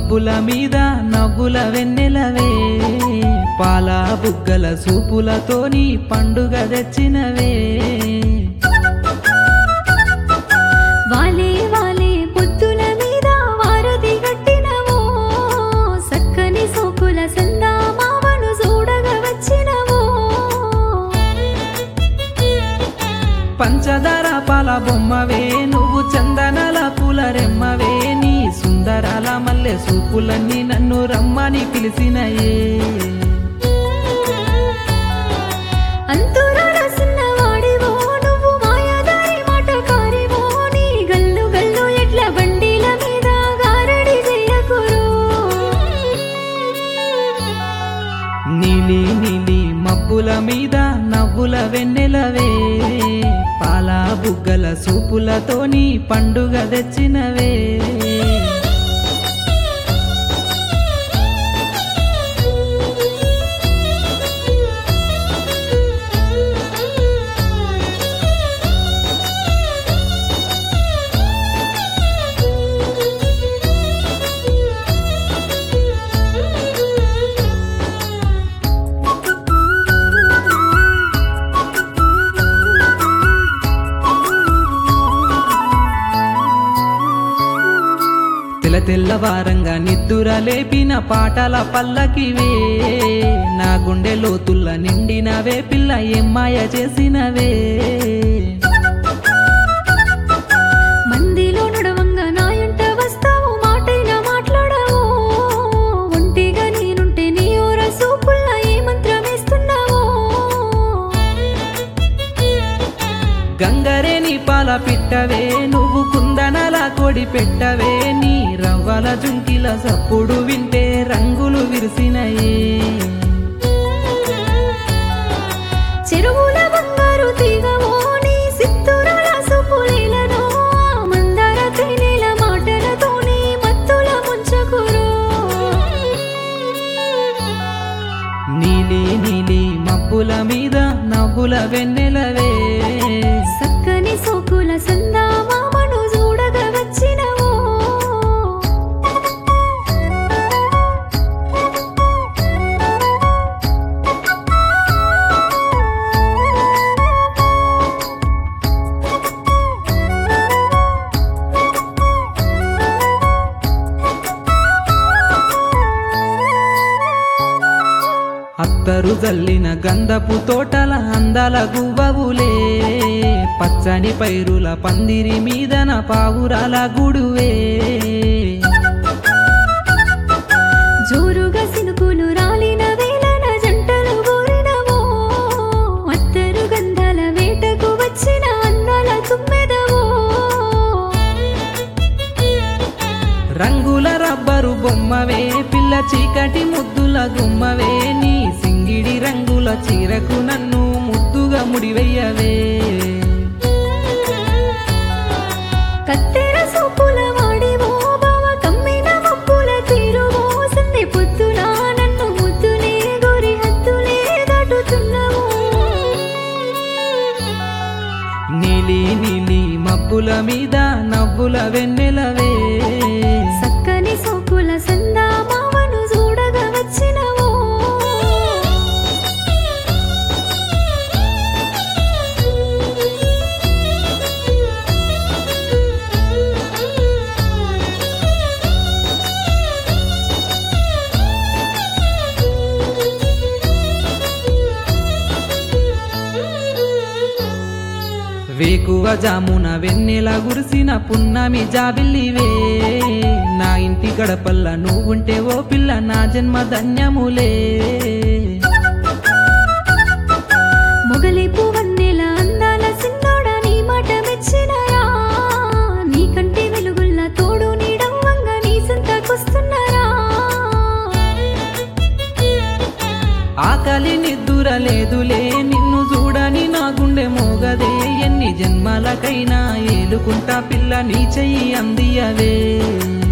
మబ్బుల మీద నవ్వుల వెన్నెలవే పాల బుగ్గల సూపులతోని పండుగ తెచ్చినవే వాలే వాలే పొద్దుల మీద వారధి గట్టినవో సక్కని సోకుల సందామావను చూడగా వచ్చినవో పంచదార పాల బొమ్మవే నువ్వు చందనాల పూల రెమ్మవే నీ సుందరాల మల్లె సూపులన్నీ నన్ను రమ్మని పిలిచినయే అంతురాల సిన్నవాడివో నువ్వు మాయాదారి మాటకారివో నీ గల్లు గల్లు ఎట్ల బండిల మీద గారడి చెయ్యకురో నీలి నీలి మబ్బుల మీద నవ్వుల వెన్నెలవే పాల బుగ్గల సూపులతోని పండుగ తెచ్చినవే తెల్లవారంగా నిద్దుర లేపిన పాటల పల్లకివే నా గుండె లోతుల్ల నిండినవే పిల్ల ఎమ్మాయ చేసినవే మందిలో నడవంగా నాయంట వస్తావు మాటైనా మాట్లాడవు ఒంటిగా నేనుంటే నీ ఊర సూపుల్లా ఏ మంత్రమేస్తున్నావో గంగరేని పాల పిట్టవే నువ్వు కుందనల కొడి పెట్టవే నీ రవ్వల జుంకిల సప్పుడు వింటే రంగులు విరిసినయే చెరువుల బంగారు తీగవో నీ సిత్తురాల సూపులేలను మందార తేనెల మాటలతోని మత్తుల ముంచకురో నీలి నీలి మబ్బుల మీద నవ్వుల వెన్నెలవే సక్కని సోకుల సందామామను చూడగా వచ్చినవో అత్తరు జల్లిన గంధపు తోటల అందాల గువ్వవులే పచ్చని పైరుల పందిరి మీదన పావురాల గుడువే జోరుగా సినుకులు రాలిన వేళన జంటలు గోరినవో అత్తరు గంధాల వేటకు వచ్చిన అందాల తుమ్మెదవో రంగుల రబ్బరు బొమ్మవే పిల్ల చీకటి ముద్దుల గుమ్మవే నీ సింగిడి రంగుల చీరకు నన్ను ముద్దుగా ముడివెయ్యవే కత్తెర సూపుల వాడివో బావ కమ్మిన మబ్బుల తీరువో సంధి పొద్దున నన్ను ముద్దులే గోరి హద్దులే దాటుతున్నావు నీలి నీలి మబ్బుల మీద నవ్వుల వెన్నెలవే సక్కని సోకుల సందామావను చూడగా వచ్చినవో వేకువ జామున వెన్నెల గురిసిన పున్నమి జాబిల్లివే నా ఇంటి గడపల్ల నువ్వుంటే ఓ పిల్ల నా జన్మ ధన్యములే మొగలిపు వన్నెల అందాల సిన్నోడా నీ మాట మెచ్చినరా నీ కంటి వెలుగుల్ల తోడు నీడవ్వంగా నీ సంతకొస్తున్నారా ఆకలి నిద్దుర లేదులే నిన్ను చూడని నా గుండె మోగదే ఎన్ని జన్మలకైనా ఏలుకుంటా పిల్ల నీ చెయ్యి అందియవే